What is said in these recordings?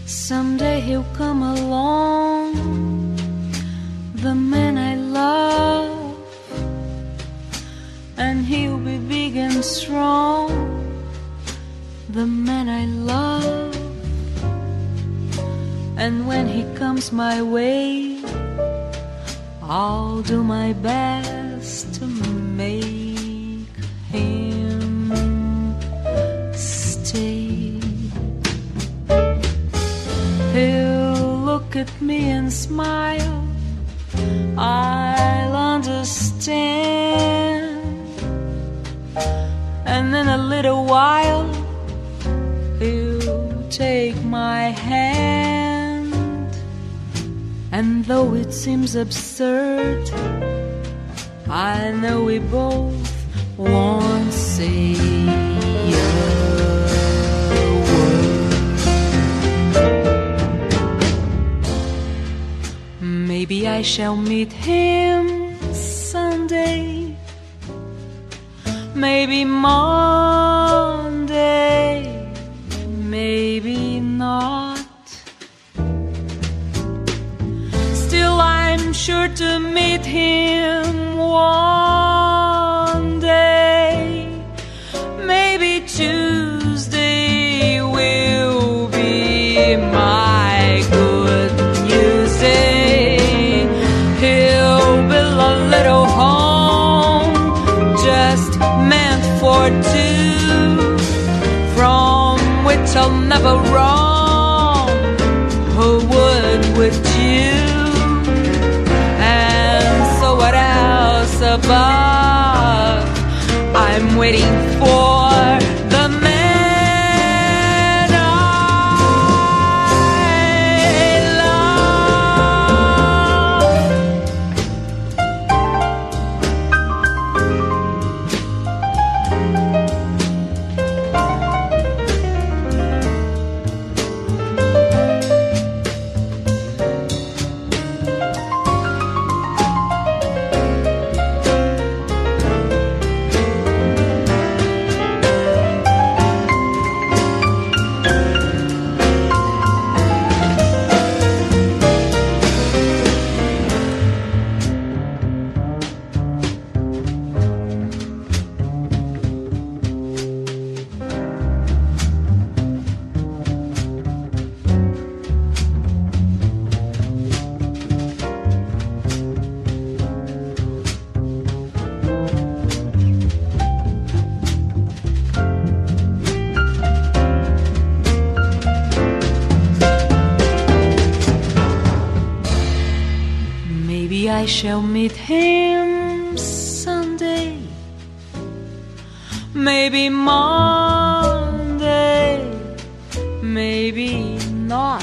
Someday he'll come along, the man I love, and he'll be big and strong, the man I love. And when he comes my way, I'll do my best to make him stay. He'll look at me and smile, I'll understand. And in a little while, he'll take my hand. And though it seems absurd, I know we both won't say a word. Maybe I shall meet him someday, maybe Monday, maybe not. Still I'm sure to meet him one day. Maybe Tuesday will be my good news day. He'll build a little home just meant for two, from which I'll never roam. Who would you? What else above? I'm waiting for the man I Maybe I shall meet him someday, maybe Monday, maybe not.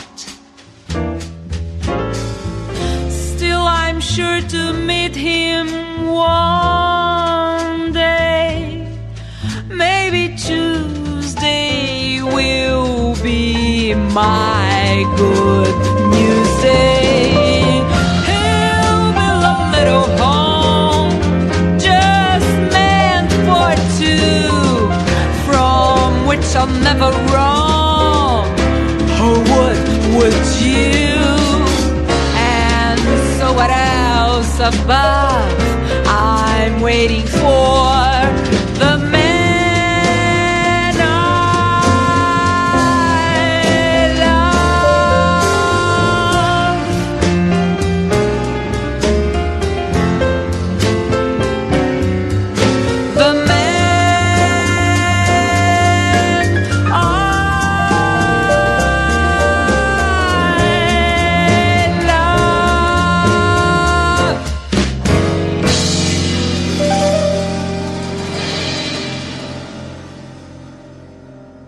Still I'm sure to meet him one day. Maybe Tuesday will be my good news day. Home just meant for two, from which I'll never roam. Oh, would you? And so what else above? I'm waiting for